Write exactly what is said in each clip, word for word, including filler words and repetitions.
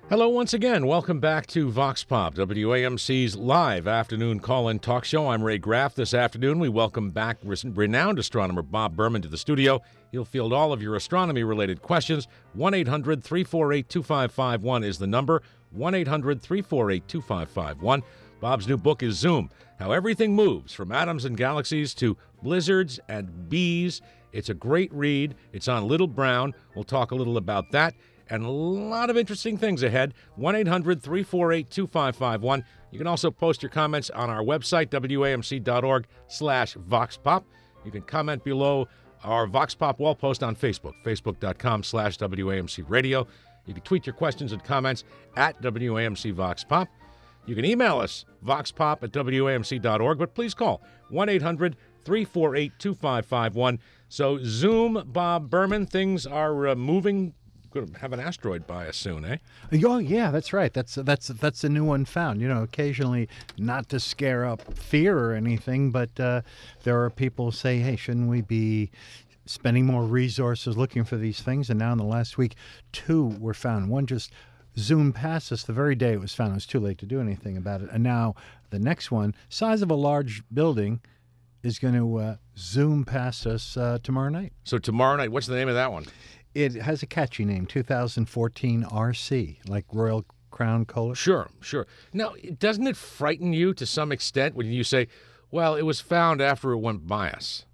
Hello once again. Welcome back to Vox Pop, W A M C's live afternoon call-in talk show. I'm Ray Graff. This afternoon, we welcome back renowned astronomer Bob Berman to the studio. He'll field all of your astronomy-related questions. one eight hundred three four eight two five five one is the number. one eight hundred three four eight two five five one. Bob's new book is Zoom, How Everything Moves, from Atoms and Galaxies to Blizzards and Bees. It's a great read. It's on Little Brown. We'll talk a little about that. And a lot of interesting things ahead. one eight hundred three four eight two five five one. You can also post your comments on our website, W A M C dot org slash Vox Pop. You can comment below our Vox Pop wall post on Facebook, Facebook dot com slash W A M C Radio. You can tweet your questions and comments at W A M C Vox Pop. You can email us, voxpop at W A M C dot org, but please call one eight hundred three four eight two five five one. So Zoom, Bob Berman, things are uh, moving. Going to have an asteroid by us soon, eh? Oh yeah, that's right. That's that's that's a new one found. You know, occasionally, not to scare up fear or anything, but uh, there are people who say, "Hey, shouldn't we be spending more resources looking for these things?" And now, in the last week, two were found. One just zoomed past us the very day it was found. It was too late to do anything about it. And now the next one, size of a large building, is going to uh, zoom past us uh, tomorrow night. So tomorrow night, what's the name of that one? It has a catchy name, two thousand fourteen R C, like Royal Crown Coalition. Sure, sure. Now, doesn't it frighten you to some extent when you say, well, it was found after it went by us?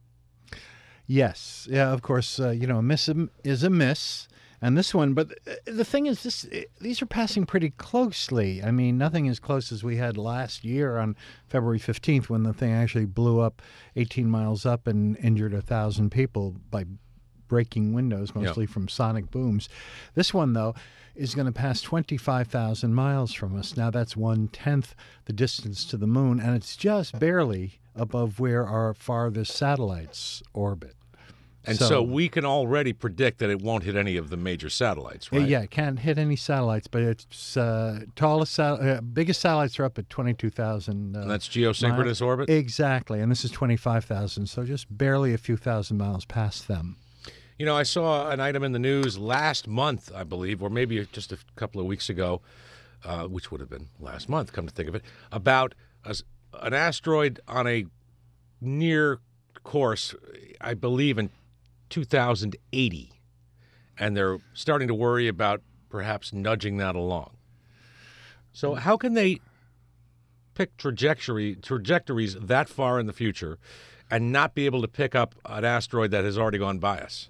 Yes. Yeah, of course, uh, you know, a miss is a miss. And this one, but the thing is, this these are passing pretty closely. I mean, nothing as close as we had last year on February fifteenth when the thing actually blew up eighteen miles up and injured a thousand people by breaking windows, mostly yep. from sonic booms. This one, though, is going to pass twenty-five thousand miles from us. Now, that's one-tenth the distance to the moon, and it's just barely above where our farthest satellites orbit. And so, so we can already predict that it won't hit any of the major satellites, right? Yeah, it can't hit any satellites, but its uh, tallest, uh, biggest satellites are up at twenty-two thousand. Uh, and that's geosynchronous miles. orbit? Exactly, and this is twenty-five thousand, so just barely a few thousand miles past them. You know, I saw an item in the news last month, I believe, or maybe just a couple of weeks ago, uh, which would have been last month, come to think of it, about a, an asteroid on a near course, I believe, in two thousand eighty. And they're starting to worry about perhaps nudging that along. So how can they pick trajectory trajectories that far in the future and not be able to pick up an asteroid that has already gone by us?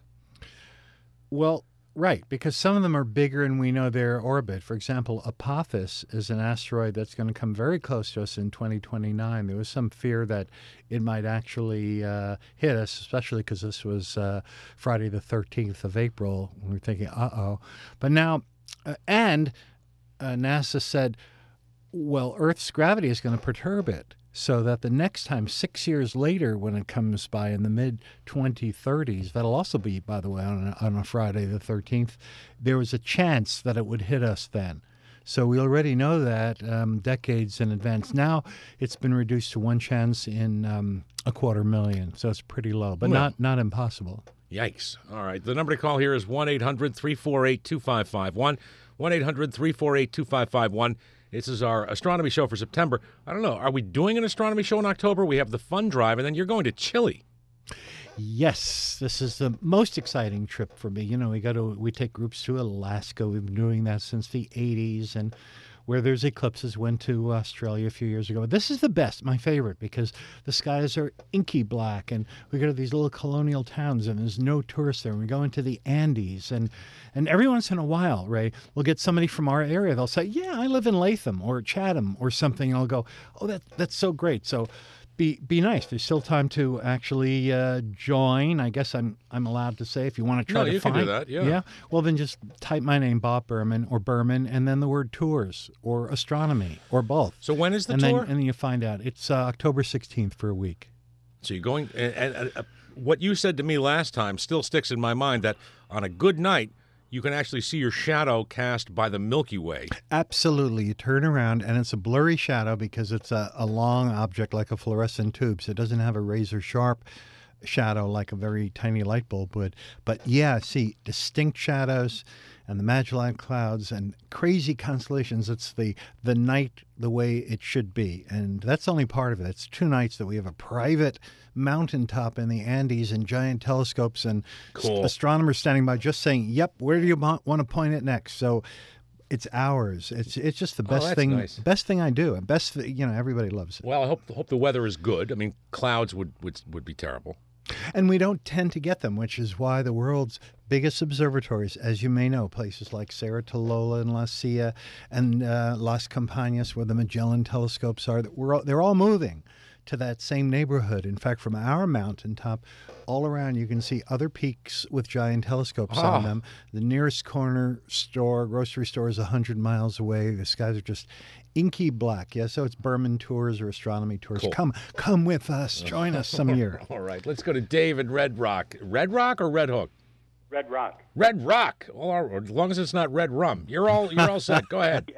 Well, right, because some of them are bigger and we know their orbit. For example, Apophis is an asteroid that's going to come very close to us in twenty twenty-nine. There was some fear that it might actually uh, hit us, especially because this was uh, Friday the thirteenth of April. We were thinking, uh-oh. But now, uh, and uh, NASA said, well, Earth's gravity is going to perturb it, so that the next time, six years later, when it comes by in the mid twenty thirties, that'll also be, by the way, on a, on a Friday the thirteenth, there was a chance that it would hit us then. So we already know that um, decades in advance. Now it's been reduced to one chance in um, a quarter million, so it's pretty low, but well, not, not impossible. Yikes. All right. The number to call here is one eight hundred three four eight two five five one, one eight hundred three four eight two five five one. This is our astronomy show for September. I don't know. Are we doing an astronomy show in October? We have the fun drive, and then you're going to Chile. Yes, this is the most exciting trip for me. You know, we go to we take groups to Alaska. We've been doing that since the eighties, and where there's eclipses, went to Australia a few years ago. This is the best, my favorite, because the skies are inky black, and we go to these little colonial towns, and there's no tourists there. And we go into the Andes, and and every once in a while, Ray, we'll get somebody from our area. They'll say, yeah, I live in Latham or Chatham or something, and I'll go, oh, that that's so great. So Be be nice. There's still time to actually uh, join. I guess I'm I'm allowed to say if you want to try no, to you find. can do that. Yeah. Yeah. Well, then just type my name, Bob Berman or Berman, and then the word tours or astronomy or both. So when is the and tour? Then, and then you find out. It's uh, October sixteenth for a week. So you're going, and, and uh, what you said to me last time still sticks in my mind, that on a good night, you can actually see your shadow cast by the Milky Way. Absolutely. You turn around, and it's a blurry shadow because it's a, a long object like a fluorescent tube, so it doesn't have a razor-sharp shadow like a very tiny light bulb would. But, yeah, see, distinct shadows, and the Magellan Clouds and crazy constellations. It's the the night the way it should be, and that's only part of it. It's two nights that we have a private mountaintop in the Andes and giant telescopes and Cool. st- astronomers standing by just saying, "Yep, where do you want to point it next?" So it's ours. It's it's just the Oh, best that's thing. nice. Best thing I do. And best, th- you know, everybody loves it. Well, I hope hope the weather is good. I mean, clouds would would, would be terrible. And we don't tend to get them, which is why the world's biggest observatories, as you may know, places like Cerro Tololo and La Silla and uh, Las Campanas, where the Magellan telescopes are, that we're all, they're all moving to that same neighborhood. In fact, from our mountaintop, all around you can see other peaks with giant telescopes Ah. on them. The nearest corner store, grocery store, is one hundred miles away. The skies are just inky black. Yeah, so it's Berman tours or astronomy tours. Cool. Come, come with us. Join us some year. All right, let's go to Dave in Red Rock. Red Rock or Red Hook? Red Rock. Red Rock. Well, all right, as long as it's not red rum, you're all you're all set. Go ahead.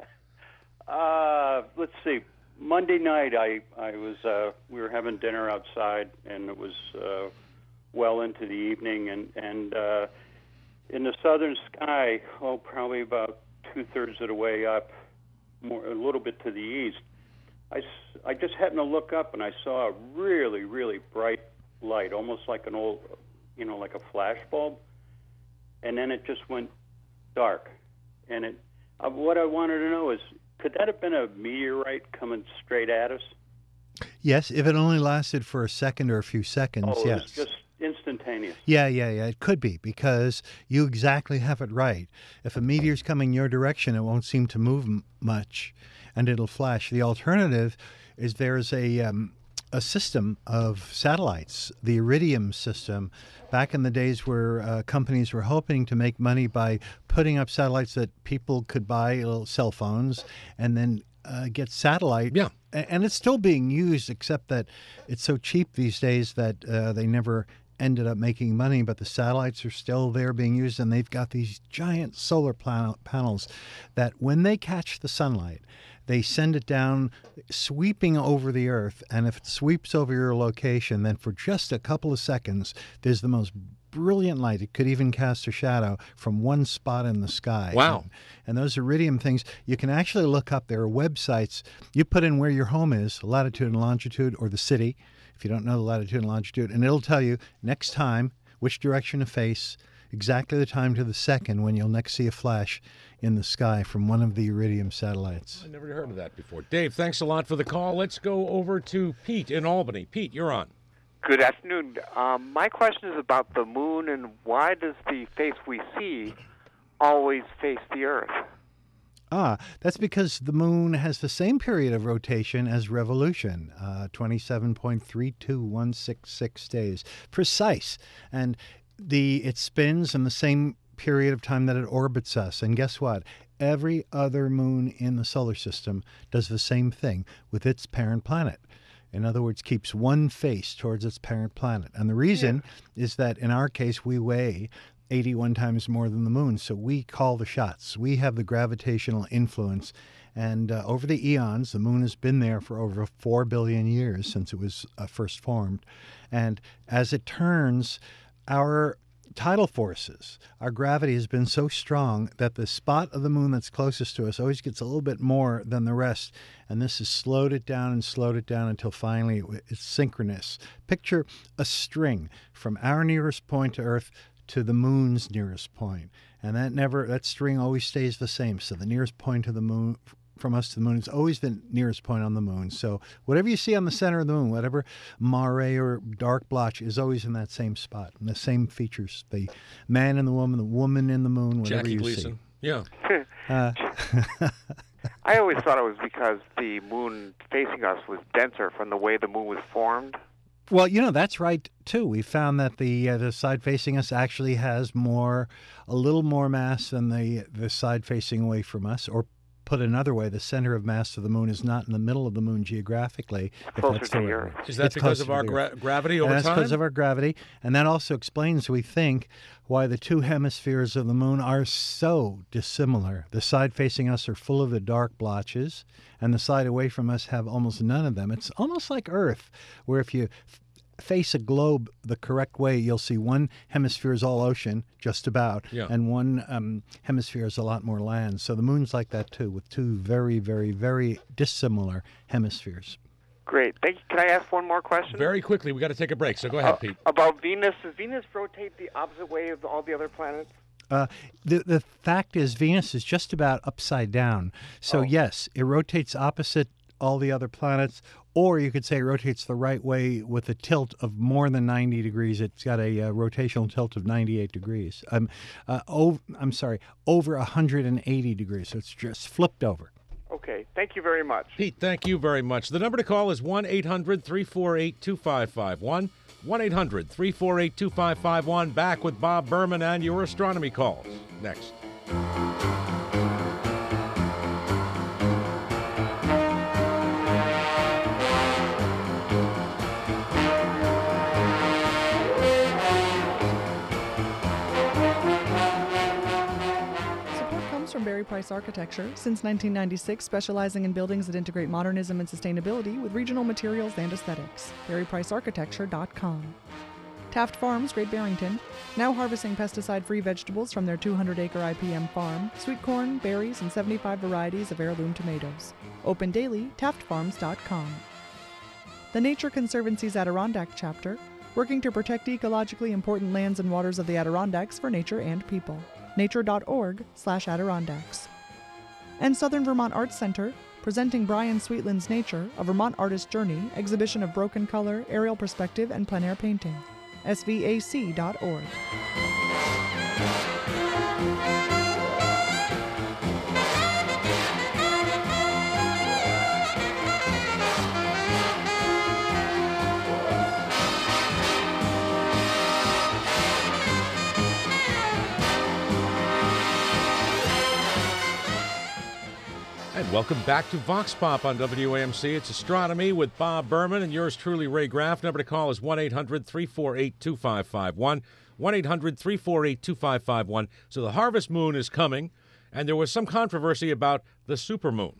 Uh, let's see. Monday night, I I was uh, we were having dinner outside, and it was uh, well into the evening, and and uh, in the southern sky, oh, probably about two thirds of the way up, more a little bit to the east. I, s- I just happened to look up, and I saw a really really bright light, almost like an old, you know, like a flash bulb, and then it just went dark, and it. Uh, what I wanted to know is, could that have been a meteorite coming straight at us? Yes, if it only lasted for a second or a few seconds, Oh, it yes. was just instantaneous. Yeah, yeah, yeah. It could be because you exactly have it right. If a meteor's coming your direction, it won't seem to move m- much, and it'll flash. The alternative is there's a um, a system of satellites, the Iridium system. Back in the days where uh, companies were hoping to make money by putting up satellites that people could buy, little cell phones, and then uh, get satellite. Yeah. A- And it's still being used, except that it's so cheap these days that uh, they never ended up making money. But the satellites are still there being used, and they've got these giant solar plan- panels that when they catch the sunlight, they send it down sweeping over the earth. And if it sweeps over your location, then for just a couple of seconds, there's the most brilliant light. It could even cast a shadow from one spot in the sky. Wow. And, and those Iridium things, you can actually look up. There are websites. You put in where your home is, latitude and longitude, or the city, if you don't know the latitude and longitude, and it'll tell you next time which direction to face, exactly the time to the second when you'll next see a flash in the sky from one of the Iridium satellites. I never heard of that before. Dave, thanks a lot for the call. Let's go over to Pete in Albany. Pete, you're on. Good afternoon. Um, my question is about the moon, and why does the face we see always face the Earth? Ah, that's because the moon has the same period of rotation as revolution, uh, twenty-seven point three two one six six days. Precise. And the it spins in the same period of time that it orbits us. And guess what? Every other moon in the solar system does the same thing with its parent planet. In other words, keeps one face towards its parent planet. And the reason is that in our case, we weigh eighty-one times more than the moon. So we call the shots. We have the gravitational influence. And uh, over the eons, the moon has been there for over four billion years since it was uh, first formed. And as it turns, our tidal forces, our gravity has been so strong that the spot of the moon that's closest to us always gets a little bit more than the rest. And this has slowed it down and slowed it down until finally it's synchronous. Picture a string from our nearest point to Earth to the moon's nearest point. And that never, that string always stays the same. So the nearest point to the moon, from us to the moon, is always the nearest point on the moon. So whatever you see on the center of the moon, whatever mare or dark blotch, is always in that same spot. And the same features, the man and the woman, the woman in the moon, whatever Jackie you Gleason. Yeah. see. Uh, I always thought it was because the moon facing us was denser from the way the moon was formed. Well, you know, that's right, too. We found that the uh, the side facing us actually has more, a little more mass than the, the side facing away from us. Or put another way, the center of mass of the moon is not in the middle of the moon geographically. if Closer that's to the the right Earth. way. Is that It's because closer of to our the gra- Earth. gravity And over that's time? because of our gravity. And that also explains, we think, why the two hemispheres of the moon are so dissimilar. The side facing us are full of the dark blotches, and the side away from us have almost none of them. It's almost like Earth, where if you face a globe the correct way, you'll see one hemisphere is all ocean, just about, Yeah. and one um, hemisphere is a lot more land. So the moon's like that too, with two very, very, very dissimilar hemispheres. Great. Thank you. Can I ask one more question? Very quickly, we got to take a break, so go ahead, Uh, Pete. About Venus, does Venus rotate the opposite way of all the other planets? Uh, the the fact is, Venus is just about upside down. So Oh. yes, it rotates opposite all the other planets, or you could say it rotates the right way with a tilt of more than ninety degrees. It's got a uh, rotational tilt of ninety-eight degrees. Um, uh, ov- I'm sorry, over one hundred eighty degrees. So it's just flipped over. Okay. Thank you very much. Pete, thank you very much. The number to call is one eight hundred three four eight two five five one. one eight hundred three four eight two five five one. Back with Bob Berman and your astronomy calls. Next. Support comes from Barry Price Architecture, since nineteen ninety-six, specializing in buildings that integrate modernism and sustainability with regional materials and aesthetics. barry price architecture dot com. Taft Farms, Great Barrington, now harvesting pesticide-free vegetables from their two hundred acre I P M farm, sweet corn, berries, and seventy-five varieties of heirloom tomatoes. Open daily, taft farms dot com. The Nature Conservancy's Adirondack chapter, working to protect ecologically important lands and waters of the Adirondacks for nature and people. nature.org slash Adirondacks. And Southern Vermont Arts Center, presenting Brian Sweetland's Nature, a Vermont Artist Journey, exhibition of broken color, aerial perspective, and plein air painting. S V A C dot org. And welcome back to Vox Pop on W A M C. It's Astronomy with Bob Berman and yours truly, Ray Graff. Number to call is one eight hundred three four eight two five five one. one eight hundred three four eight two five five one. So the harvest moon is coming, and there was some controversy about the supermoon.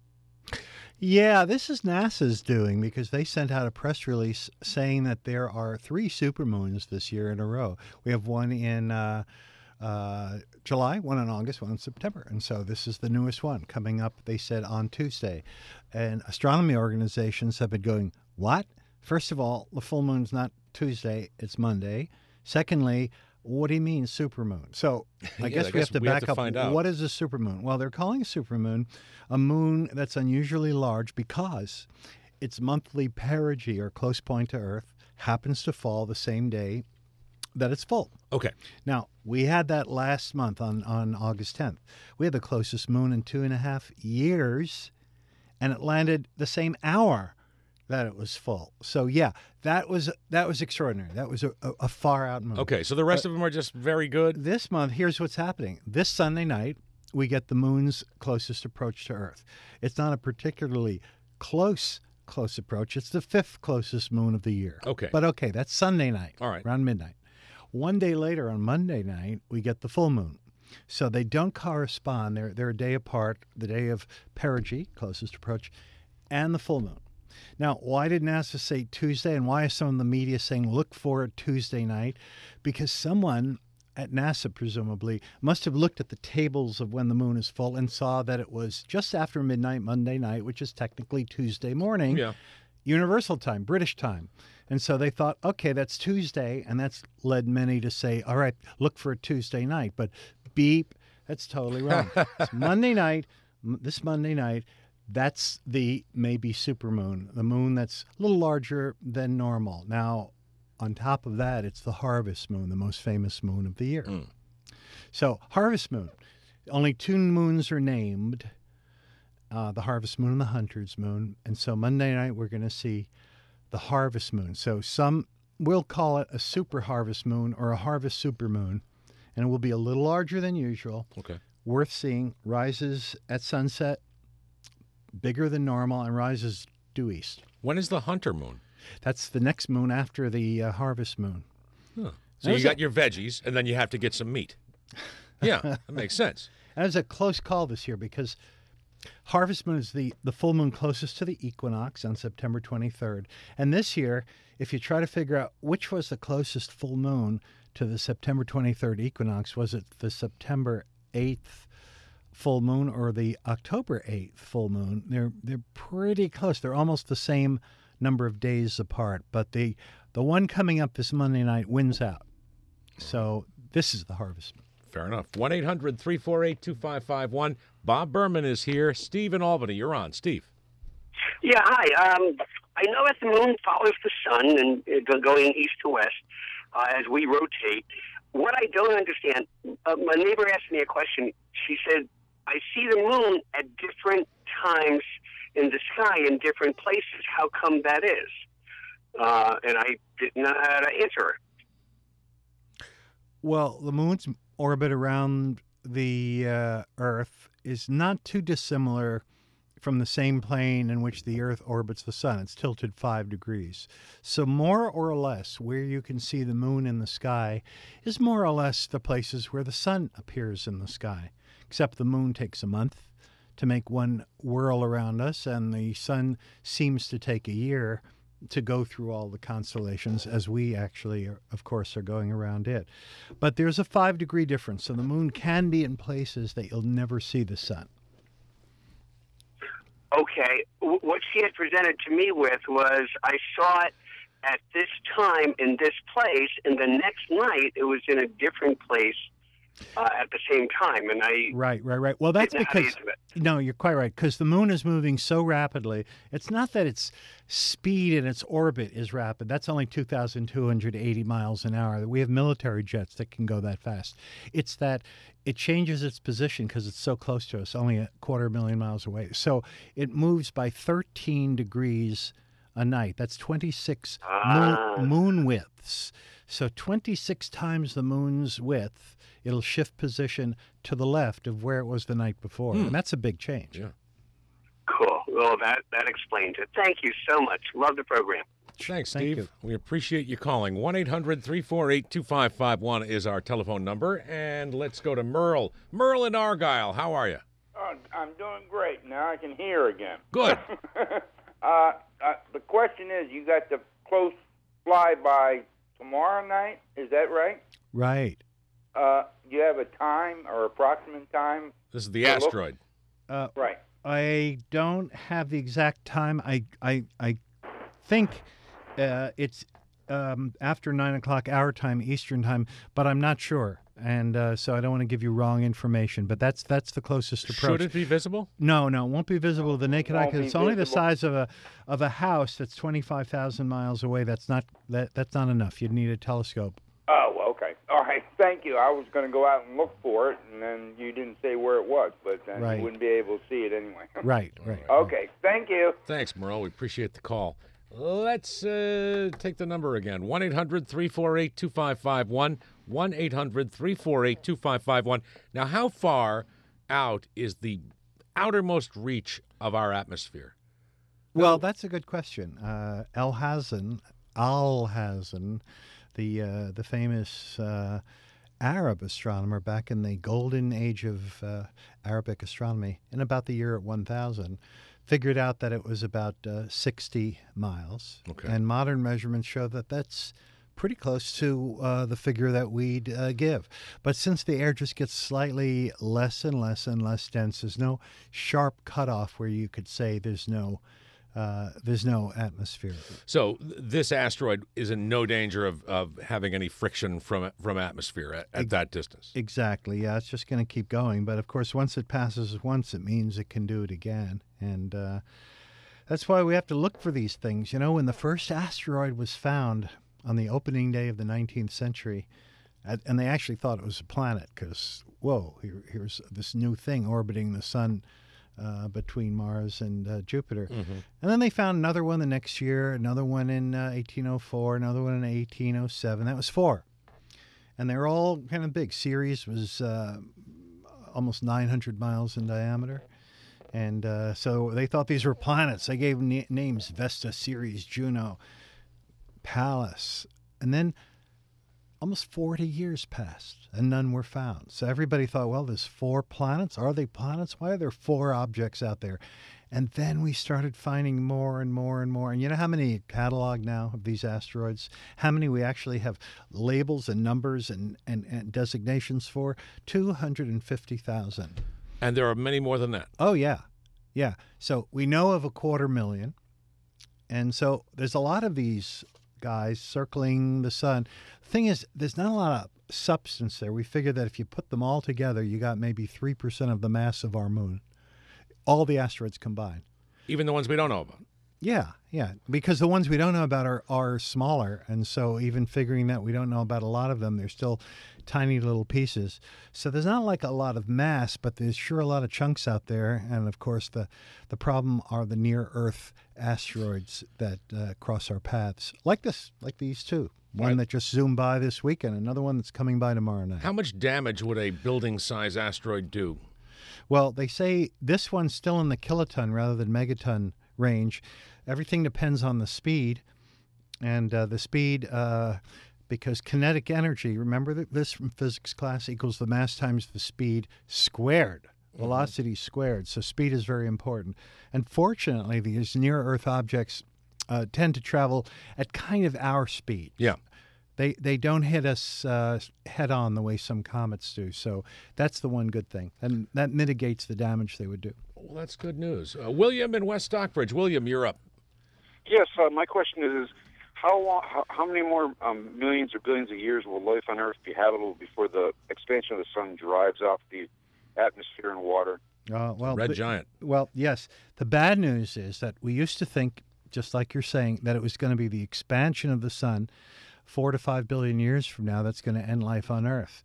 Yeah, this is NASA's doing because they sent out a press release saying that there are three supermoons this year in a row. We have one in uh, uh, July, one in August, one in September. And so this is the newest one coming up, they said, on Tuesday. And astronomy organizations have been going, what? First of all, the full moon's not Tuesday, it's Monday. Secondly, what do you mean supermoon? So I Yeah, guess I we guess have to we have back to up. find out. What is a supermoon? Well, they're calling a supermoon a moon that's unusually large because its monthly perigee, or close point to Earth, happens to fall the same day that it's full. Okay. Now, we had that last month on, on August tenth. We had the closest moon in two and a half years, and it landed the same hour that it was full. So, yeah, that was that was extraordinary. That was a, a, a far-out moon. Okay, so the rest of them are just very good? This month, here's what's happening. This Sunday night, we get the moon's closest approach to Earth. It's not a particularly close, close approach. It's the fifth closest moon of the year. Okay. But okay, that's Sunday night, All right. around midnight. One day later, on Monday night, we get the full moon. So they don't correspond. They're, they're a day apart, the day of perigee, closest approach, and the full moon. Now, why did NASA say Tuesday, and why is some of the media saying look for it Tuesday night? Because someone at NASA, presumably, must have looked at the tables of when the moon is full and saw that it was just after midnight Monday night, which is technically Tuesday morning, Yeah. Universal time, British time. And so they thought, okay, that's Tuesday, and that's led many to say, all right, look for it Tuesday night. But beep, that's totally wrong. It's Monday night, m- this Monday night, that's the maybe supermoon, the moon that's a little larger than normal. Now, on top of that, it's the harvest moon, the most famous moon of the year. Mm. So, harvest moon. Only two moons are named, uh, the harvest moon and the hunter's moon. And so Monday night, we're going to see the harvest moon. So some will call it a super harvest moon or a harvest supermoon, and it will be a little larger than usual. Okay. Worth seeing. Rises at sunset, bigger than normal, and rises due east. When is the hunter moon? That's the next moon after the uh, harvest moon. Huh. So That you was got a- your veggies, and then you have to get some meat. Yeah, that makes sense. And it was a close call this year because Harvest moon is the, the full moon closest to the equinox on September twenty-third. And this year, if you try to figure out which was the closest full moon to the September twenty-third equinox, was it the September eighth full moon or the October eighth full moon? They're they're pretty close. They're almost the same number of days apart. But the, the one coming up this Monday night wins out. So this is the harvest moon. Fair enough. one eight hundred three four eight two five five one. Bob Berman is here. Steve in Albany, you're on. Steve. Yeah, hi. Um, I know that the moon follows the sun and uh, going east to west uh, as we rotate. What I don't understand, uh, my neighbor asked me a question. She said, I see the moon at different times in the sky in different places. How come that is? Uh, and I didn't know how to answer her. Well, the moon's orbit around the uh, Earth is not too dissimilar from the same plane in which the Earth orbits the sun. It's tilted five degrees. So more or less where you can see the moon in the sky is more or less the places where the sun appears in the sky, except the moon takes a month to make one whirl around us, and the sun seems to take a year to go through all the constellations, as we actually, are, of course, are going around it. But there's a five-degree difference, so the moon can be in places that you'll never see the sun. Okay. W- what she had presented to me with was I saw it at this time in this place, and the next night it was in a different place uh, at the same time. And I Right, right, right. Well, that's didn't know how to because, answer it. no, you're quite right, because the moon is moving so rapidly. It's not that its speed in its orbit is rapid. That's only two thousand two hundred eighty miles an hour. We have military jets that can go that fast. It's that it changes its position because it's so close to us, only a quarter million miles away. So it moves by thirteen degrees a night. That's twenty-six Ah. moon, moon widths. So twenty-six times the moon's width, it'll shift position to the left of where it was the night before. Hmm. And that's a big change. Yeah. Cool. Well, that, that explains it. Thank you so much. Love the program. Thanks, Thank Steve. you. We appreciate you calling. one eight hundred three four eight two five five one is our telephone number. And let's go to Merle. Merle in Argyle, how are you? Oh, I'm doing great. Now I can hear again. Good. uh, uh, the question is, you got the close flyby tomorrow night. Is that right? Right. Uh, do you have a time or approximate time? This is the Well, look- asteroid. Uh, Right. I don't have the exact time. I I I think uh, it's um, after nine o'clock our time, Eastern time, but I'm not sure, and uh, so I don't want to give you wrong information. But that's that's the closest approach. Should it be visible? No, no, it won't be visible with the naked eye Won't because be it's only the visible. size of a of a house that's twenty-five thousand miles away. That's not that that's not enough. You'd need a telescope. Oh, well, okay. All right. Thank you. I was going to go out and look for it, and then you didn't say where it was, but then Right. you wouldn't be able to see it anyway. Right, right. Okay. Thank you. Thanks, Merle. We appreciate the call. Let's uh, take the number again. one eight hundred three four eight two five five one. one eight hundred three four eight two five five one. Now, how far out is the outermost reach of our atmosphere? Well, that's a good question. Uh, Alhazen, Alhazen, the uh, the famous uh, Arab astronomer back in the golden age of uh, Arabic astronomy, in about the year one thousand, figured out that it was about uh, sixty miles. Okay. And modern measurements show that that's pretty close to uh, the figure that we'd uh, give. But since the air just gets slightly less and less and less dense, there's no sharp cutoff where you could say there's no uh, there's no atmosphere. So th- this asteroid is in no danger of, of having any friction from from atmosphere at, at that distance. Exactly. Yeah, it's just going to keep going. But of course, once it passes once, it means it can do it again. And uh, that's why we have to look for these things. You know, when the first asteroid was found on the opening day of the nineteenth century, and and they actually thought it was a planet because, whoa, here, here's this new thing orbiting the sun uh, between Mars and uh, Jupiter. Mm-hmm. And then they found another one the next year, another one in uh, eighteen oh four, another one in eighteen oh seven. That was four. And they were all kind of big. Ceres was uh, almost nine hundred miles in diameter. And uh, so they thought these were planets. They gave na- names: Vesta, Ceres, Juno, Pallas. And then almost forty years passed and none were found. So everybody thought, well, there's four planets. Are they planets? Why are there four objects out there? And then we started finding more and more and more. And you know how many catalog now of these asteroids? How many we actually have labels and numbers and, and, and designations for? two hundred fifty thousand. And there are many more than that. Oh, yeah. Yeah. So we know of a quarter million. And so there's a lot of these guys circling the sun. Thing is, there's not a lot of substance there. We figure that if you put them all together, you got maybe three percent of the mass of our moon. All the asteroids combined. Even the ones we don't know about. Yeah, yeah. Because the ones we don't know about are, are smaller. And so even figuring that we don't know about a lot of them, they're still tiny little pieces. So there's not like a lot of mass, but there's sure a lot of chunks out there. And of course, the, the problem are the near-Earth asteroids that uh, cross our paths. Like this, like these two. One Right. that just zoomed by this weekend, another one that's coming by tomorrow night. How much damage would a building-size asteroid do? Well, they say this one's still in the kiloton rather than megaton range. Everything depends on the speed. And uh, the speed, uh, because kinetic energy, remember th- this from physics class, equals the mass times the speed squared. Velocity squared. So speed is very important. And fortunately, these near-Earth objects uh, tend to travel at kind of our speed. Yeah. They they don't hit us uh, head on the way some comets do. So that's the one good thing. And that mitigates the damage they would do. Well, that's good news. Uh, William in West Stockbridge. William, you're up. Yes, uh, my question is, is how long, how, how many more um, millions or billions of years will life on Earth be habitable before the expansion of the sun drives off the atmosphere and water? Uh, well, Red the- giant. Well, yes. The bad news is that we used to think, just like you're saying, that it was going to be the expansion of the sun four to five billion years from now that's going to end life on Earth.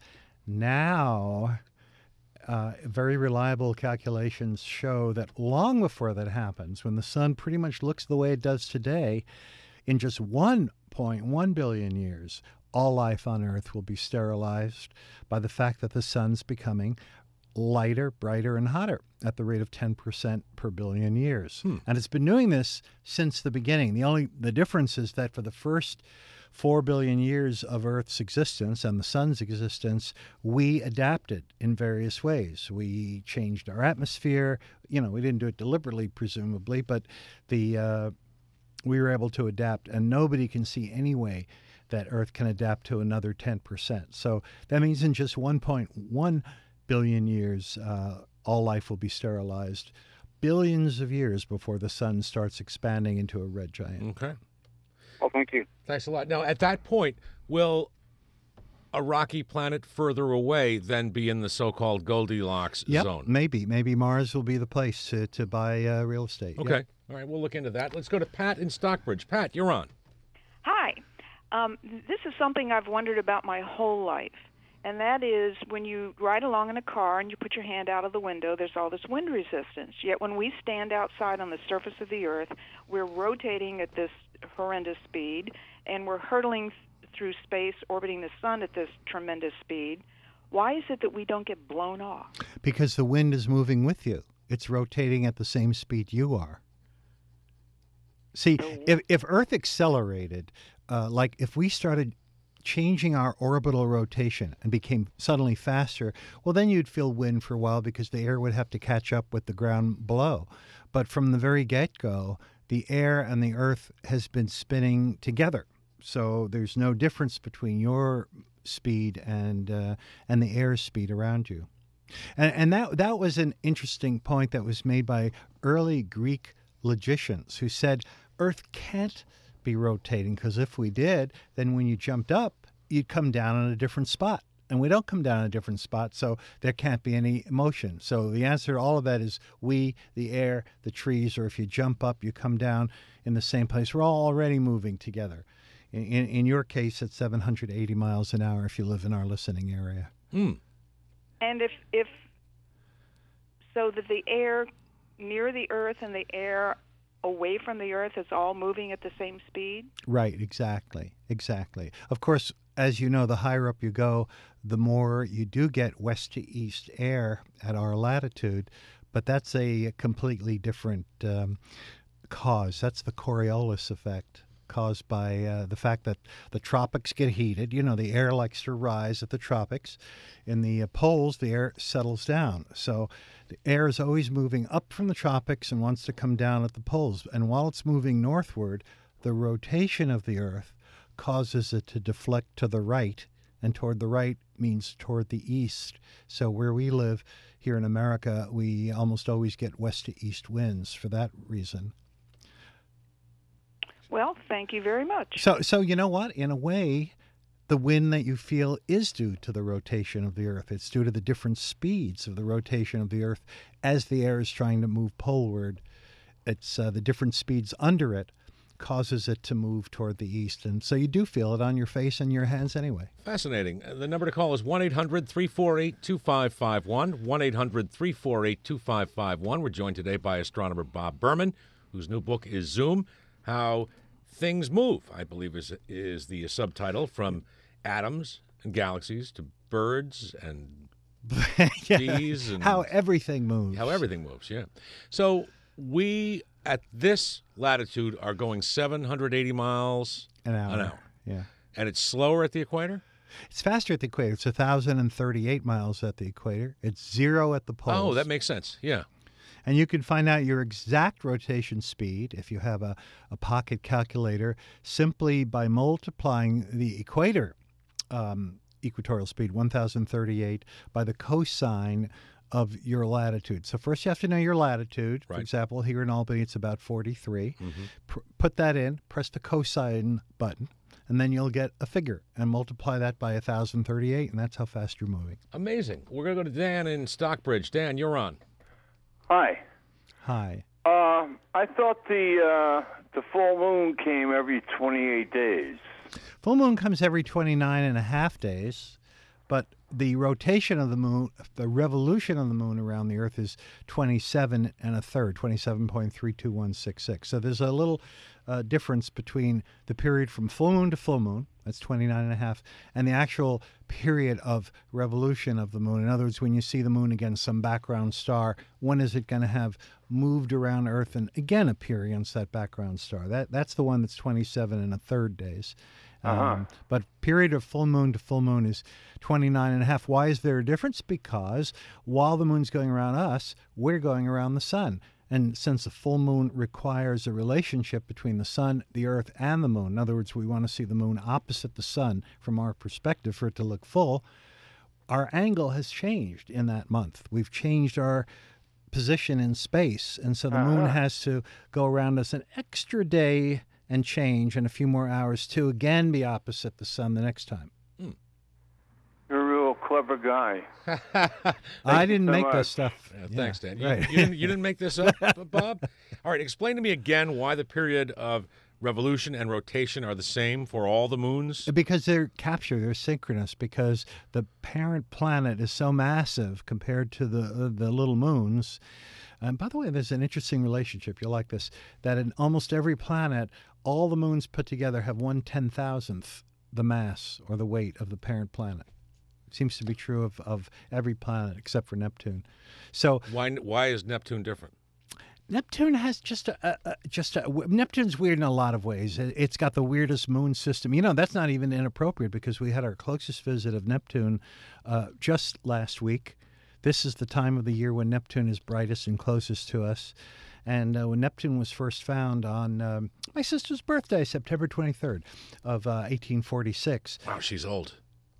Now, uh, very reliable calculations show that long before that happens, when the sun pretty much looks the way it does today, in just one point one billion years, all life on Earth will be sterilized by the fact that the sun's becoming lighter, brighter, and hotter at the rate of ten percent per billion years. Hmm. And it's been doing this since the beginning. The only the difference is that for the first four billion years of Earth's existence and the sun's existence, we adapted in various ways. We changed our atmosphere. You know, we didn't do it deliberately, presumably, but the uh, we were able to adapt, and nobody can see any way that Earth can adapt to another ten percent. So that means in just one point one billion years, uh, all life will be sterilized. Billions of years before the sun starts expanding into a red giant. Okay. Oh, thank you. Thanks a lot. Now, at that point, will a rocky planet further away then be in the so-called Goldilocks Yep, zone? maybe. Maybe Mars will be the place to, to buy uh, real estate. Okay. Yep. All right, we'll look into that. Let's go to Pat in Stockbridge. Pat, you're on. Hi. Um, this is something I've wondered about my whole life, and that is when you ride along in a car and you put your hand out of the window, there's all this wind resistance. Yet when we stand outside on the surface of the Earth, we're rotating at this horrendous speed, and we're hurtling th- through space, orbiting the sun at this tremendous speed. Why is it that we don't get blown off? Because the wind is moving with you. It's rotating at the same speed you are. See, if, if Earth accelerated, uh, like if we started changing our orbital rotation and became suddenly faster, well, then you'd feel wind for a while because the air would have to catch up with the ground below. But from the very get-go, the air and the Earth has been spinning together. So there's no difference between your speed and uh, and the air speed around you. And, and that that was an interesting point that was made by early Greek logicians who said Earth can't be rotating because if we did, then when you jumped up, you'd come down on a different spot. And we don't come down on a different spot, so there can't be any motion. So the answer to all of that is we, the air, the trees, or if you jump up, you come down in the same place. We're all already moving together. In, in, in your case, it's seven hundred eighty miles an hour if you live in our listening area. Mm. And if, if so that the air near the Earth and the air away from the Earth is all moving at the same speed? Right, exactly, exactly. Of course, as you know, the higher up you go, the more you do get west to east air at our latitude, but that's a completely different um, cause. That's the Coriolis effect caused by uh, the fact that the tropics get heated. You know, the air likes to rise at the tropics. In the uh, poles, the air settles down. So the air is always moving up from the tropics and wants to come down at the poles. And while it's moving northward, the rotation of the Earth causes it to deflect to the right, and toward the right means toward the east. So where we live here in America, we almost always get west to east winds for that reason. Well, thank you very much. So, so you know what? In a way, the wind that you feel is due to the rotation of the Earth. It's due to the different speeds of the rotation of the Earth as the air is trying to move poleward. It's uh, the different speeds under it causes it to move toward the east. And so you do feel it on your face and your hands anyway. Fascinating. Uh, The number to call is one eight hundred three four eight two five five one, one eight hundred three four eight two five five one. We're joined today by astronomer Bob Berman, whose new book is Zoom, How Things Move, I believe is, is the subtitle, from atoms and galaxies to birds and Yeah. bees. And How everything moves. How everything moves, yeah. So we, at this latitude, are going seven hundred eighty miles An hour. an hour. Yeah. And it's slower at the equator? It's faster at the equator. It's one thousand thirty-eight miles at the equator. It's zero at the poles. Oh, that makes sense, yeah. And you can find out your exact rotation speed if you have a, a pocket calculator simply by multiplying the equator um, equatorial speed, one thousand thirty-eight, by the cosine of your latitude. So first you have to know your latitude. Right. For example, here in Albany, it's about forty-three. Mm-hmm. Pr- put that in, press the cosine button, and then you'll get a figure and multiply that by one thousand thirty-eight, and that's how fast you're moving. Amazing. We're going to go to Dan in Stockbridge. Dan, you're on. Hi. Hi. Uh, I thought the uh, the full moon came every twenty-eight days. Full moon comes every twenty-nine and a half days, but the rotation of the moon, the revolution of the moon around the Earth is twenty-seven and a third, twenty-seven point three two one six six. So there's a little uh, difference between the period from full moon to full moon, that's twenty-nine and a half, and the actual period of revolution of the moon. In other words, when you see the moon against some background star, when is it going to have moved around Earth and again appear against that background star? That That's the one that's twenty-seven and a third days. Uh-huh. Um, but period of full moon to full moon is twenty-nine and a half. Why is there a difference? Because while the moon's going around us, we're going around the sun. And since the full moon requires a relationship between the sun, the earth, and the moon, in other words, we want to see the moon opposite the sun from our perspective for it to look full, our angle has changed in that month. We've changed our position in space. And so the Uh-huh. moon has to go around us an extra day and change and a few more hours to again be opposite the sun the next time. You're a real clever guy. I didn't so make much. this stuff. Yeah, Yeah, thanks, Dan. You, right. you, didn't, you didn't make this up, Bob? All right, explain to me again why the period of revolution and rotation are the same for all the moons. Because they're captured, they're synchronous, because the parent planet is so massive compared to the the little moons. And by the way, there's an interesting relationship. You'll like this, that in almost every planet, all the moons put together have one ten thousandth the mass or the weight of the parent planet. It seems to be true of, of every planet except for Neptune. So Why why is Neptune different? Neptune has just a, a, a just a, Neptune's weird in a lot of ways. It- It's got the weirdest moon system. You know, that's not even inappropriate because we had our closest visit of Neptune uh, just last week. This is the time of the year when Neptune is brightest and closest to us. And uh, when Neptune was first found on um, my sister's birthday, September twenty-third of uh, eighteen forty-six, Wow, she's old.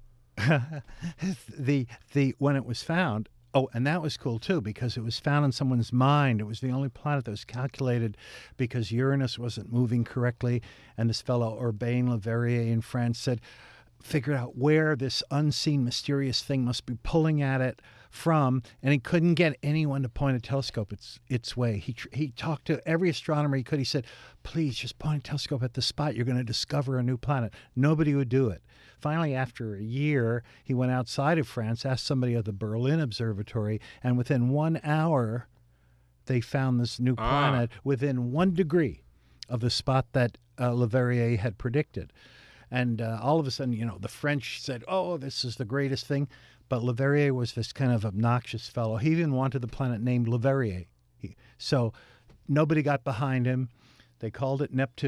the the when it was found, oh, and that was cool too because it was found in someone's mind. It was the only planet that was calculated because Uranus wasn't moving correctly, and this fellow Urbain Le Verrier in France said, figured out where this unseen mysterious thing must be pulling at it from, and he couldn't get anyone to point a telescope its its way. He tr- he talked to every astronomer he could. He said, please just point a telescope at the spot. You're going to discover a new planet. Nobody would do it. Finally, after a year, he went outside of France, asked somebody at the Berlin Observatory, and within one hour, they found this new Ah. planet within one degree of the spot that uh, Le Verrier had predicted. And uh, all of a sudden, you know, the French said, oh, this is the greatest thing. But Le Verrier was this kind of obnoxious fellow. He even wanted the planet named Le Verrier. He, so nobody got behind him. They called it Neptune.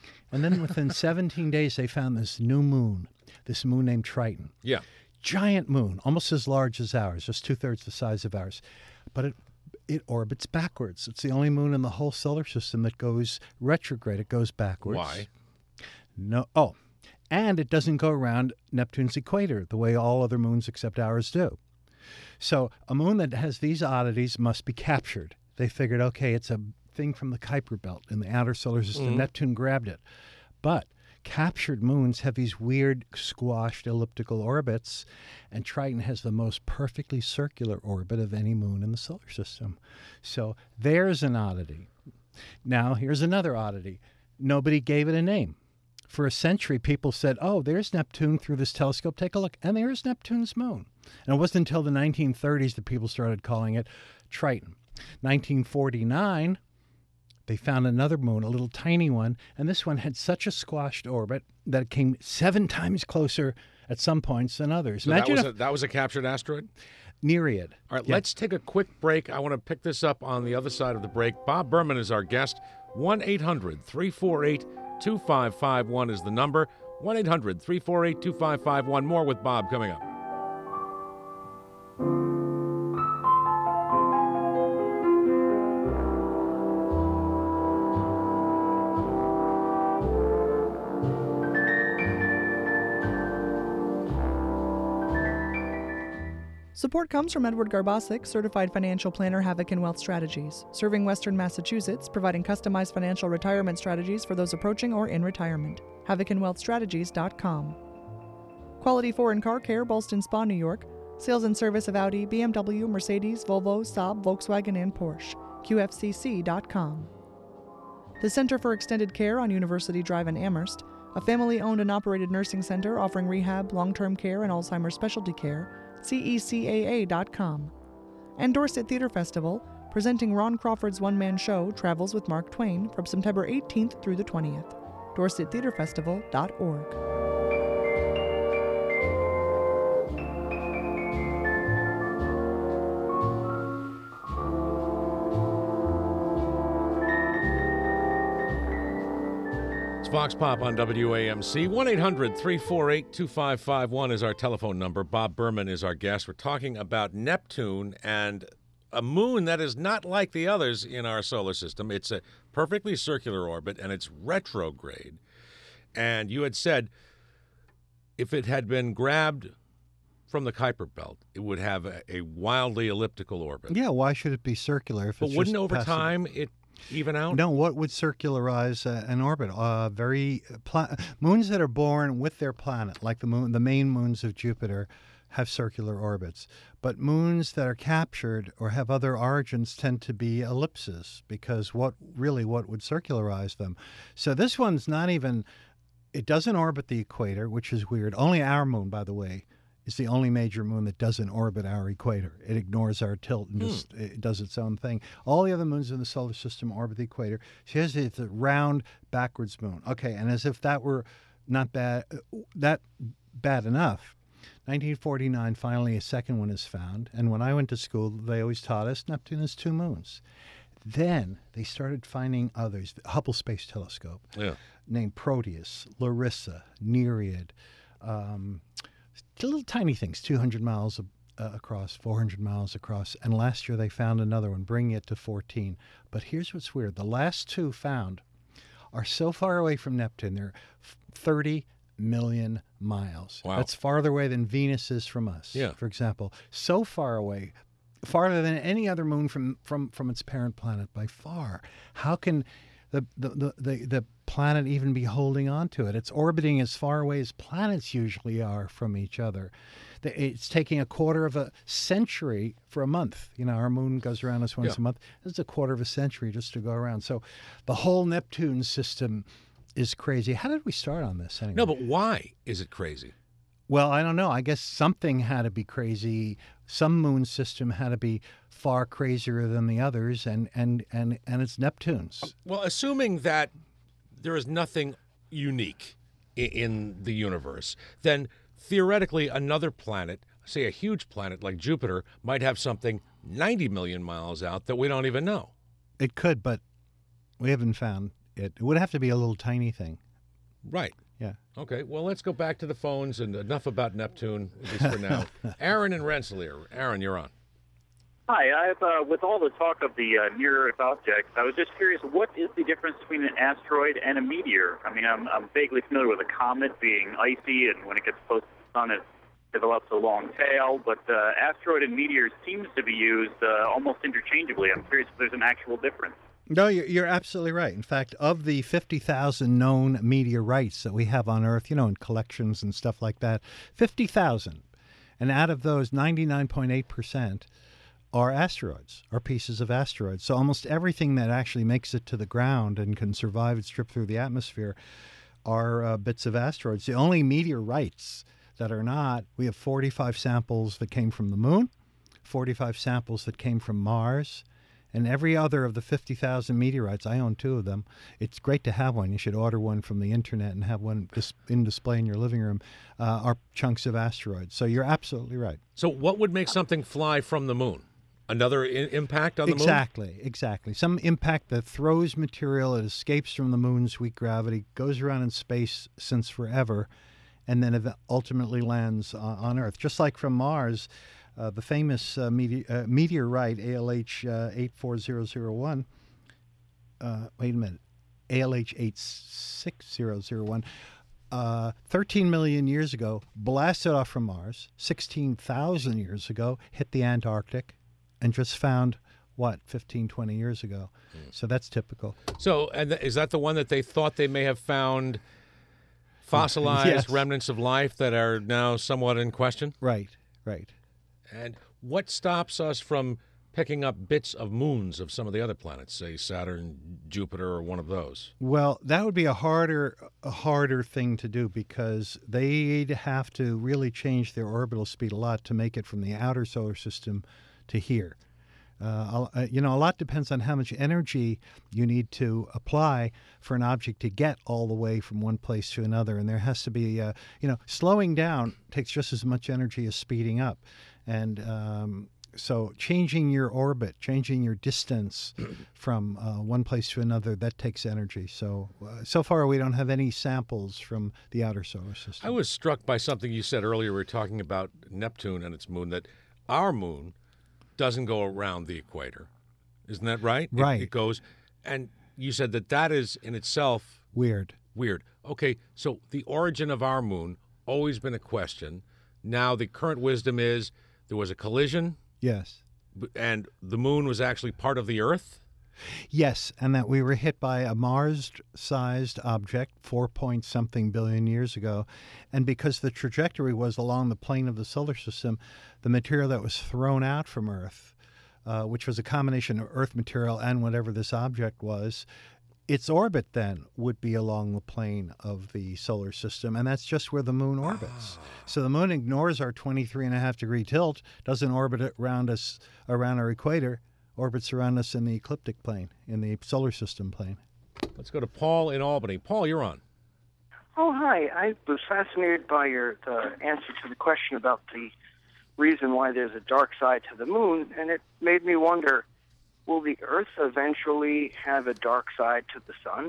And then within seventeen days, they found this new moon, this moon named Triton. Yeah. Giant moon, almost as large as ours, just two-thirds the size of ours. But it it orbits backwards. It's the only moon in the whole solar system that goes retrograde. It goes backwards. Why? No. Oh, and it doesn't go around Neptune's equator the way all other moons except ours do. So a moon that has these oddities must be captured. They figured, okay, it's a thing from the Kuiper Belt in the outer solar system. Mm-hmm. Neptune grabbed it. But captured moons have these weird squashed elliptical orbits, and Triton has the most perfectly circular orbit of any moon in the solar system. So there's an oddity. Now, here's another oddity. Nobody gave it a name. For a century, people said, oh, there's Neptune through this telescope. Take a look. And there's Neptune's moon. And it wasn't until the nineteen thirties that people started calling it Triton. nineteen forty-nine, they found another moon, a little tiny one, and this one had such a squashed orbit that it came seven times closer at some points than others. So that Imagine was, if- a, that was a captured asteroid? Nereid. All right, Yeah. let's take a quick break. I want to pick this up on the other side of the break. Bob Berman is our guest. one eight hundred three four eight two five five one is the number. one eight hundred three four eight two five five one. More with Bob coming up. Support comes from Edward Garbasic, Certified Financial Planner, Havoc and Wealth Strategies, serving Western Massachusetts, providing customized financial retirement strategies for those approaching or in retirement. havoc and wealth strategies dot com. Quality Foreign Car Care, Ballston Spa, New York. Sales and service of Audi, B M W, Mercedes, Volvo, Saab, Volkswagen, and Porsche. Q F C C dot com. The Center for Extended Care on University Drive in Amherst, a family-owned and operated nursing center offering rehab, long-term care, and Alzheimer's specialty care. C E C A A dot com. And Dorset Theater Festival, presenting Ron Crawford's one-man show, Travels with Mark Twain, from September eighteenth through the twentieth. dorset theater festival dot org. It's Vox Pop on W A M C. one eight hundred three four eight two five five one is our telephone number. Bob Berman is our guest. We're talking about Neptune and a moon that is not like the others in our solar system. It's a perfectly circular orbit, and it's retrograde. And you had said if it had been grabbed from the Kuiper Belt, it would have a, a wildly elliptical orbit. Yeah, why should it be circular if But it's wouldn't just over passing- time it even out? No, what would circularize uh, an orbit? Uh, very pla- moons that are born with their planet, like the moon, the main moons of Jupiter, have circular orbits. But moons that are captured or have other origins tend to be ellipses, because what really what would circularize them? So this one's not even. It doesn't orbit the equator, which is weird. Only our moon, by the way, is the only major moon that doesn't orbit our equator. It ignores our tilt and just it does its own thing. All the other moons in the solar system orbit the equator. She has it's a round backwards moon. Okay, and as if that were not bad, that bad enough, nineteen forty-nine, finally a second one is found. And when I went to school, they always taught us Neptune has two moons. Then they started finding others. The Hubble Space Telescope, Yeah. named Proteus, Larissa, Nereid, um, little tiny things, two hundred miles uh, across, four hundred miles across. And last year they found another one, bringing it to fourteen. But here's what's weird. The last two found are so far away from Neptune. They're thirty million miles. Wow. That's farther away than Venus is from us, Yeah. for example. So far away, farther than any other moon from, from, from its parent planet by far. How can the, the, the, the, the planet even be holding on to it? It's orbiting as far away as planets usually are from each other. The- It's taking a quarter of a century for a month. You know, our moon goes around us once Yeah. a month. It's a quarter of a century just to go around. So the whole Neptune system is crazy. How did we start on this anyway? No, but why is it crazy? Well, I don't know. I guess something had to be crazy. Some moon system had to be far crazier than the others, and and and and it's Neptune's. Well, assuming that there is nothing unique i- in the universe, then theoretically another planet, say a huge planet like Jupiter, might have something ninety million miles out that we don't even know. It could, but we haven't found It, it would have to be a little tiny thing. Right. Yeah. Okay, well, let's go back to the phones and enough about Neptune, at least for now. Aaron in Rensselaer. Aaron, you're on. Hi, I've, uh, with all the talk of the uh, near-Earth objects, I was just curious, what is the difference between an asteroid and a meteor? I mean, I'm, I'm vaguely familiar with a comet being icy, and when it gets close to the sun, it develops a long tail, but uh, asteroid and meteor seems to be used uh, almost interchangeably. I'm curious if there's an actual difference. No, you're, you're absolutely right. In fact, of the fifty thousand known meteorites that we have on Earth, you know, in collections and stuff like that, fifty thousand. And out of those, ninety-nine point eight percent are asteroids, are pieces of asteroids. So almost everything that actually makes it to the ground and can survive and strip through the atmosphere are uh, bits of asteroids. The only meteorites that are not, we have forty-five samples that came from the moon, forty-five samples that came from Mars, and every other of the fifty thousand meteorites, I own two of them. It's great to have one. You should order one from the internet and have one dis- in display in your living room, uh, are chunks of asteroids. So you're absolutely right. So what would make something fly from the moon? Another I- impact on the exactly, moon? Exactly, exactly. Some impact that throws material, it escapes from the moon's weak gravity, goes around in space since forever, and then ev- ultimately lands uh, on Earth. Just like from Mars, uh, the famous uh, mete- uh, meteorite A L H uh, eight four zero zero one, uh, wait a minute, A L H eight six zero zero one, uh, thirteen million years ago, blasted off from Mars, sixteen thousand years ago, hit the Antarctic, and just found, what, fifteen, twenty years ago. Mm. So that's typical. So and th- is that the one that they thought they may have found fossilized yes. remnants of life that are now somewhat in question? Right, right. And what stops us from picking up bits of moons of some of the other planets, say Saturn, Jupiter, or one of those? Well, that would be a harder, a harder thing to do because they'd have to really change their orbital speed a lot to make it from the outer solar system to here. Uh, you know, a lot depends on how much energy you need to apply for an object to get all the way from one place to another. And there has to be, uh, you know, slowing down takes just as much energy as speeding up. And um, so changing your orbit, changing your distance from uh, one place to another, that takes energy. So, uh, so far we don't have any samples from the outer solar system. I was struck by something you said earlier. We were talking about Neptune and its moon, that our moon doesn't go around the equator. Isn't that right? Right. It, it goes, and you said that that is in itself weird. Weird. Okay, so the origin of our moon, always been a question. Now the current wisdom is there was a collision. Yes. And the moon was actually part of the Earth? Yes, and that we were hit by a Mars-sized object four point something billion years ago. And because the trajectory was along the plane of the solar system, the material that was thrown out from Earth, uh, which was a combination of Earth material and whatever this object was, its orbit then would be along the plane of the solar system, and that's just where the moon orbits. Oh. So the moon ignores our twenty-three and a half degree tilt, doesn't orbit around us around our equator, orbits around us in the ecliptic plane, in the solar system plane. Let's go to Paul in Albany. Paul, you're on. Oh, hi. I was fascinated by your the answer to the question about the reason why there's a dark side to the moon, and it made me wonder, will the Earth eventually have a dark side to the sun?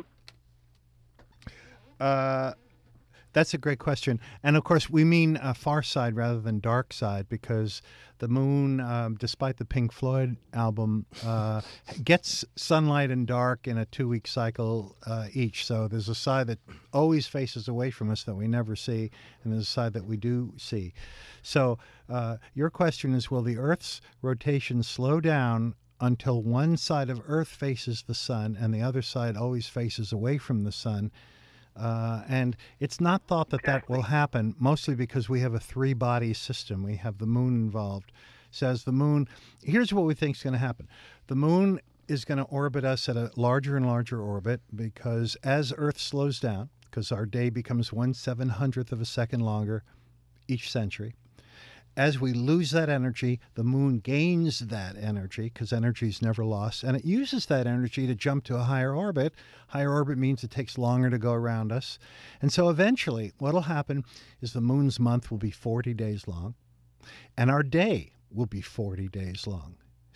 Uh, that's a great question. And, of course, we mean a far side rather than dark side because the moon, um, despite the Pink Floyd album, uh, gets sunlight and dark in a two-week cycle uh, each. So there's a side that always faces away from us that we never see, and there's a side that we do see. So uh, your question is, will the Earth's rotation slow down until one side of Earth faces the sun and the other side always faces away from the sun? Uh, and it's not thought that exactly. that will happen, mostly because we have a three-body system. We have the moon involved. So as the moon, here's what we think is going to happen. The moon is going to orbit us at a larger and larger orbit because as Earth slows down, because our day becomes one seven hundredth of a second longer each century, as we lose that energy, the moon gains that energy because energy is never lost, and it uses that energy to jump to a higher orbit. Higher orbit means it takes longer to go around us. And so eventually what will happen is the moon's month will be forty days long, and our day will be forty days long.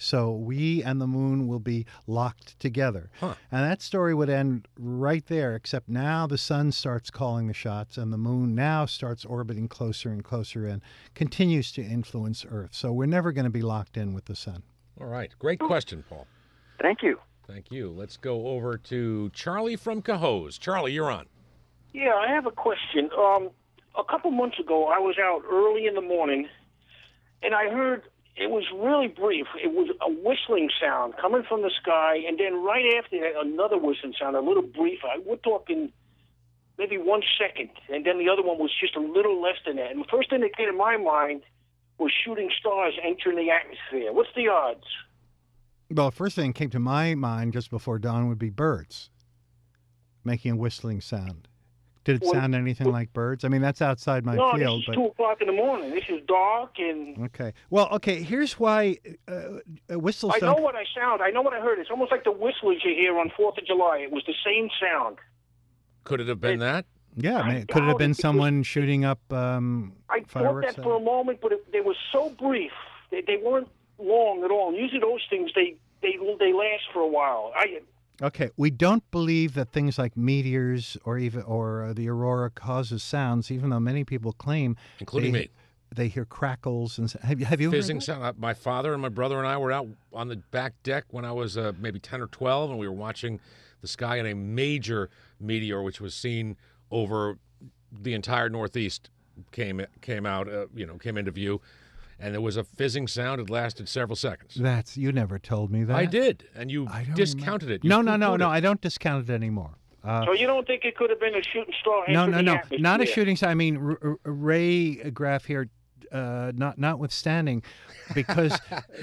So we and the moon will be locked together. Huh. And that story would end right there, except now the sun starts calling the shots and the moon now starts orbiting closer and closer and continues to influence Earth. So we're never going to be locked in with the sun. All right. Great question, Paul. Thank you. Thank you. Let's go over to Charlie from Cohoes. Charlie, you're on. Yeah, I have a question. Um, a couple months ago, I was out early in the morning, and I heard it was really brief. It was a whistling sound coming from the sky, and then right after that, another whistling sound, a little brief. I, we're talking maybe one second, and then the other one was just a little less than that. And the first thing that came to my mind was shooting stars entering the atmosphere. What's the odds? Well, the first thing that came to my mind just before dawn would be birds making a whistling sound. Did it Well, sound anything well- like birds? I mean, that's outside my no, field. this is but two o'clock in the morning. This is dark, and Okay. Well, okay, here's why uh, uh, whistles I know don't... what I sound. I know what I heard. It's almost like the whistlers you hear on Fourth of July. It was the same sound. Could it have been that? Yeah, I I mean, could it have doubt been it because- someone shooting up um, I thought fireworks? that for a moment, but it, they were so brief. They, they weren't long at all. And usually those things, they, they, they last for a while. I Okay, we don't believe that things like meteors or even or uh, the aurora causes sounds, even though many people claim, Including they, me. they hear crackles and s- have you have you heard Fizzing that? sound. Uh, My father and my brother and I were out on the back deck when I was uh, maybe ten or twelve, and we were watching the sky, and a major meteor, which was seen over the entire Northeast, came came out, uh, you know, came into view, and there was a fizzing sound. It lasted several seconds. That's you never told me that. I did, and you I don't discounted it. You No, no, no, poo-pooed no. it. I don't discount it anymore. Uh, so you don't think it could have been a shooting star? no, entering no, the no, atmosphere? not a shooting star. I mean, R- R- Ray Graf here, uh, not notwithstanding, because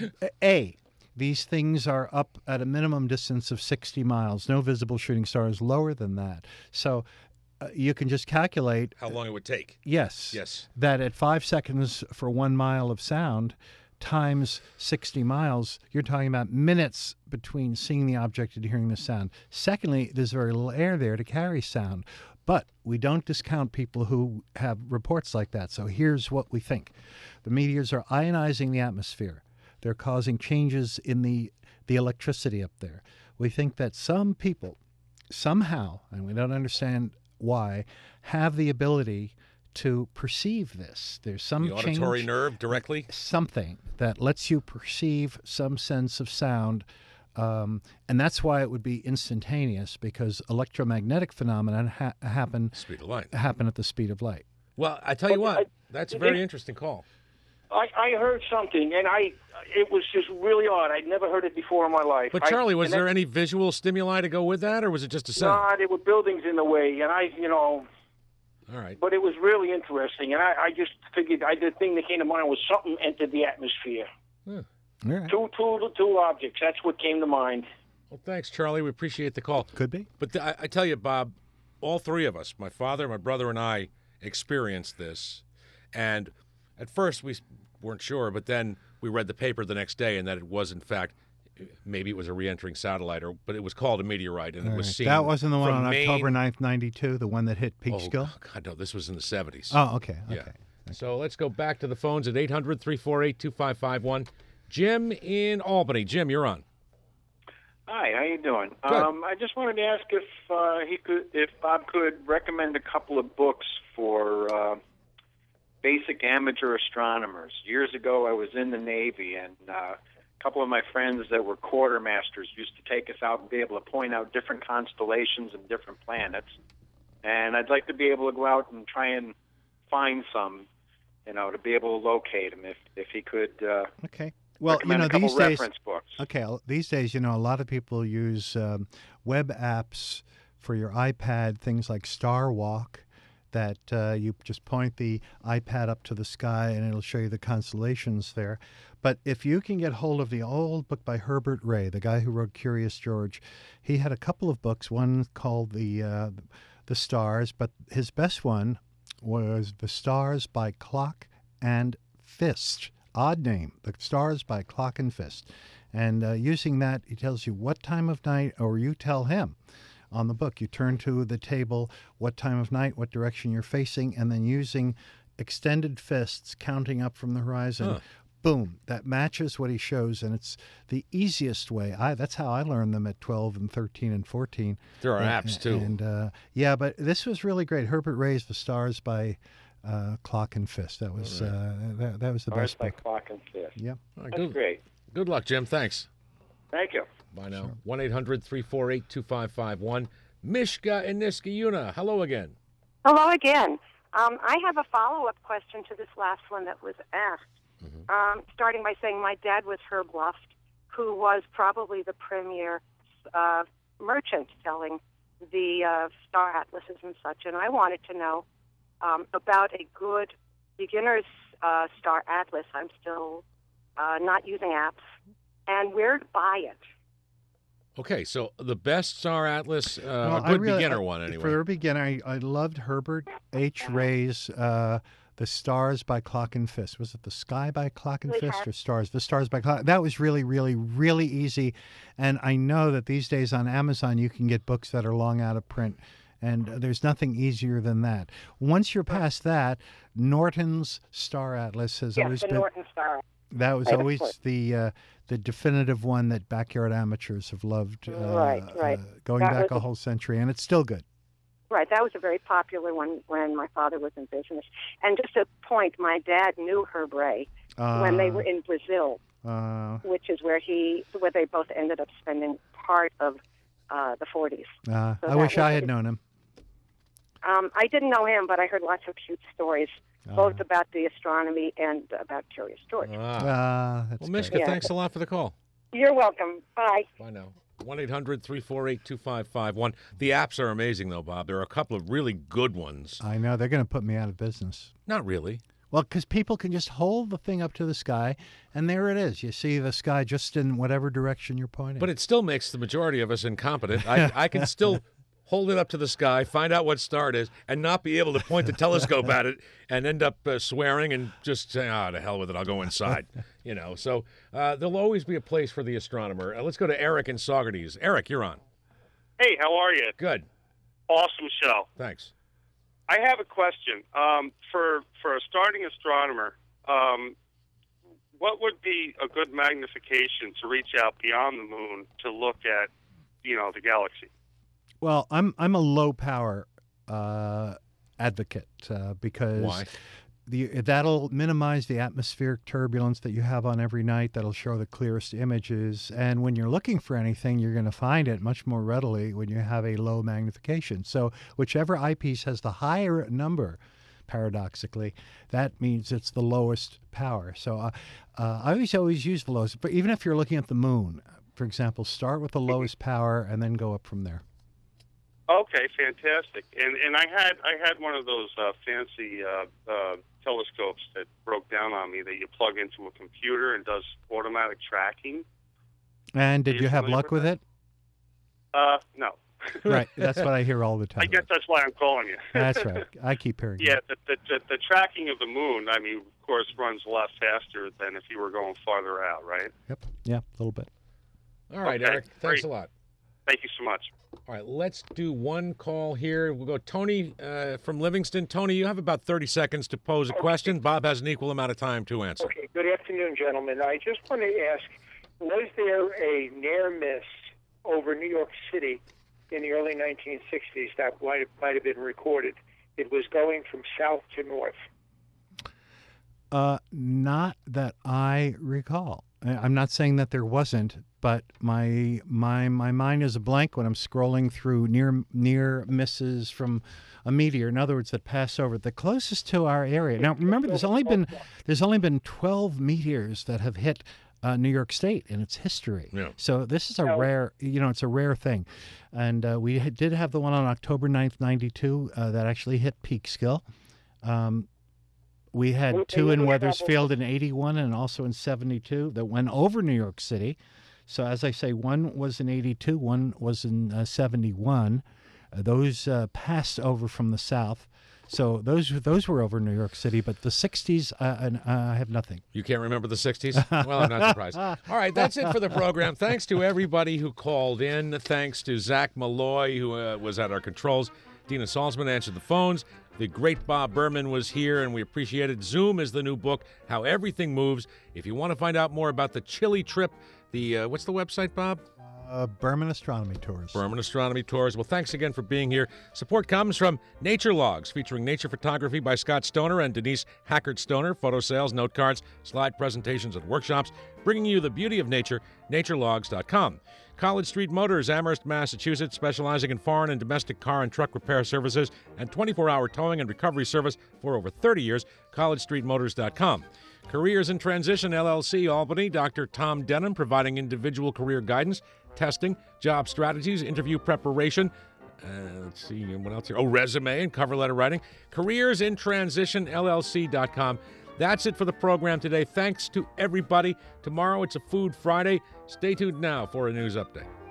a these things are up at a minimum distance of sixty miles. No visible shooting star is lower than that. So uh, you can just calculate. How long it would take? Yes. Yes. That at five seconds for one mile of sound times sixty miles, you're talking about minutes between seeing the object and hearing the sound. Secondly, there's very little air there to carry sound. But we don't discount people who have reports like that. So here's what we think. The meteors are ionizing the atmosphere. They're causing changes in the, the electricity up there. We think that some people somehow, and we don't understand why, have the ability to perceive this. There's some The auditory change, nerve directly? something that lets you perceive some sense of sound. Um, and that's why it would be instantaneous, because electromagnetic phenomena ha- happen Speed of light. happen at the speed of light. Well, I tell you But what, I- that's a it- very it- interesting call. I, I heard something, and I it was just really odd. I'd never heard it before in my life. But I- Charlie, was and there that- any visual stimuli to go with that, or was it just a sound? Nah, there were buildings in the way, and I, you know, All right. but it was really interesting. And I, I just figured, I the thing that came to mind was something entered the atmosphere. Yeah. All right. Two, two, two objects. That's what came to mind. Well, thanks, Charlie. We appreciate the call. Could be. But th- I, I tell you, Bob, all three of us, my father, my brother, and I, experienced this. And at first we s- weren't sure, but then we read the paper the next day, and that it was, in fact, maybe it was a re-entering satellite, or but it was called a meteorite, and All it was right. seen. That wasn't the one from on Maine- October ninth, ninety-two, the one that hit Oh, Peekskill? God, no, this was in the seventies. Oh, okay. Yeah. Okay. So let's go back to the phones at eight hundred, three four eight, two five five one. Jim in Albany. Jim, you're on. Hi, how you doing? Good. Um, I just wanted to ask if uh, he could, if Bob could recommend a couple of books for uh, basic amateur astronomers. Years ago, I was in the Navy, and uh, a couple of my friends that were quartermasters used to take us out and be able to point out different constellations and different planets. And I'd like to be able to go out and try and find some, you know, to be able to locate them. If if he could. Uh, Okay. Well, you recommend know, a couple these days, reference books. okay, l- these days, you know, a lot of people use um, web apps for your iPad, things like Star Walk, that uh, you just point the iPad up to the sky and it'll show you the constellations there. But if you can get hold of the old book by Herbert Ray, the guy who wrote Curious George, he had a couple of books, one called the uh, the Stars, but his best one was The Stars by Clock and Fist. Odd name, The Stars by Clock and Fist. And uh, using that, he tells you what time of night, or you tell him on the book. You turn to the table, what time of night, what direction you're facing, and then using extended fists, counting up from the horizon, Huh. boom, that matches what he shows, and it's the easiest way. I That's how I learned them at twelve and thirteen and fourteen. There are Uh, apps, too. And, uh, yeah, but this was really great. Herbert Ray's The Stars by uh, Clock and Fist. That was All right. uh, that, that was the Stars best by book. Clock and Fist. Yeah. All right, That's good, great. Good luck, Jim. Thanks. Thank you. Bye now. one eight hundred three four eight two five five one. Mishka in Niskayuna. Hello again. Hello again. Um, I have a follow-up question to this last one that was asked. Um, starting by saying my dad was Herb Luft, who was probably the premier uh, merchant selling the uh, star atlases and such. And I wanted to know um, about a good beginner's uh, star atlas. I'm still uh, not using apps, and where to buy it. Okay, so the best Star Atlas, uh, Well, a I good really- beginner I- one anyway. For a beginner, I, I loved Herbert H. Ray's uh, The Stars by Clock and Fist. Was it The Sky by Clock and Yeah. Fist or Stars? The Stars by Clock. That was really, really, really easy. And I know that these days on Amazon you can get books that are long out of print. And there's nothing easier than that. Once you're past that, Norton's Star Atlas has Yes, always the been. Norton Star. That was Right, of always course. the uh, the definitive one that backyard amateurs have loved. Uh, Right, right. uh, going That back was a whole century, and it's still good. Right, that was a very popular one when my father was in business. And just a point, my dad knew Herb Ray when they Uh, were in Brazil, Uh, which is where he, where they both ended up spending part of uh, the forties. uh, So I that wish was I had his- known him. Um, I didn't know him, but I heard lots of cute stories, Uh. both about the astronomy and about Curious George. Ah, that's well, Mishka, Yeah. thanks a lot for the call. You're welcome. Bye. Bye now. one eight hundred three four eight two five five one. The apps are amazing, though, Bob. There are a couple of really good ones. I know they're going to put me out of business. Not really. Well, because people can just hold the thing up to the sky, and there it is. You see the sky just in whatever direction you're pointing. But it still makes the majority of us incompetent. I, I can still hold it up to the sky, find out what star it is, and not be able to point the telescope at it and end up uh, swearing and just saying, ah, to hell with it, I'll go inside. You know, so uh, there'll always be a place for the astronomer. Uh, let's go to Eric in Saugerties. Eric, you're on. Hey, how are you? Good. Awesome show. Thanks. I have a question. Um, for for a starting astronomer, um, what would be a good magnification to reach out beyond the moon to look at, you know, the galaxy? Well, I'm I'm a low power uh, advocate uh, because Why? The, that'll minimize the atmospheric turbulence that you have on every night. That'll show the clearest images. And when you're looking for anything, you're going to find it much more readily when you have a low magnification. So whichever eyepiece has the higher number, paradoxically, that means it's the lowest power. So uh, uh, I always always use the lowest. But even if you're looking at the moon, for example, start with the lowest power and then go up from there. Okay, fantastic. And and I had I had one of those uh, fancy uh, uh, telescopes that broke down on me that you plug into a computer and does automatic tracking. And did Are you you have familiar luck with with it? Uh, no. Right. That's what I hear all the time. I guess that's why I'm calling you. That's right. I keep hearing Yeah, the, the, the, the tracking of the moon, I mean, of course, runs a lot faster than if you were going farther out, right? Yep. Yeah, a little bit. All right, Okay, Eric. Thanks great. a lot. Thank you so much. All right, let's do one call here. We'll go Tony uh, from Livingston. Tony, you have about thirty seconds to pose a question. Bob has an equal amount of time to answer. Okay, good afternoon, gentlemen. I just want to ask, was there a near miss over New York City in the early nineteen sixties that might have, might have been recorded? It was going from south to north. Uh, not that I recall. I- I'm not saying that there wasn't, but my my my mind is a blank when I'm scrolling through near near misses from a meteor. In other words, that pass over the closest to our area. Now, remember, there's only been there's only been twelve meteors that have hit uh, New York State in its history. Yeah. So this is a rare, you know, it's a rare thing. And uh, we had- did have the one on October ninth, ninety-two, uh, that actually hit Peekskill. Um, we had two in Weathersfield in eighty-one and also in seventy-two that went over New York City. So as I say, one was in eighty-two, one was in uh, seventy-one. Uh, those uh, passed over from the south. So those those were over New York City, but the sixties, uh, uh, I have nothing. You can't remember the sixties? Well, I'm not surprised. All right, that's it for the program. Thanks to everybody who called in. Thanks to Zach Malloy, who uh, was at our controls. Dina Salzman answered the phones. The great Bob Berman was here, and we appreciate it. Zoom is the new book, How Everything Moves. If you want to find out more about the Chile trip, the uh, what's the website, Bob? Uh, Berman Astronomy Tours. Berman Astronomy Tours. Well, thanks again for being here. Support comes from Nature Logs, featuring nature photography by Scott Stoner and Denise Hackert Stoner, photo sales, note cards, slide presentations, and workshops, bringing you the beauty of nature, nature logs dot com. College Street Motors, Amherst, Massachusetts, specializing in foreign and domestic car and truck repair services and twenty-four hour towing and recovery service for over thirty years, college street motors dot com. Careers in Transition, L L C, Albany, Doctor Tom Denham, providing individual career guidance, testing, job strategies, interview preparation. Uh, let's see, what else here? Oh, resume and cover letter writing. Careers in Transition, L L C dot com. That's it for the program today. Thanks to everybody. Tomorrow it's a Food Friday. Stay tuned now for a news update.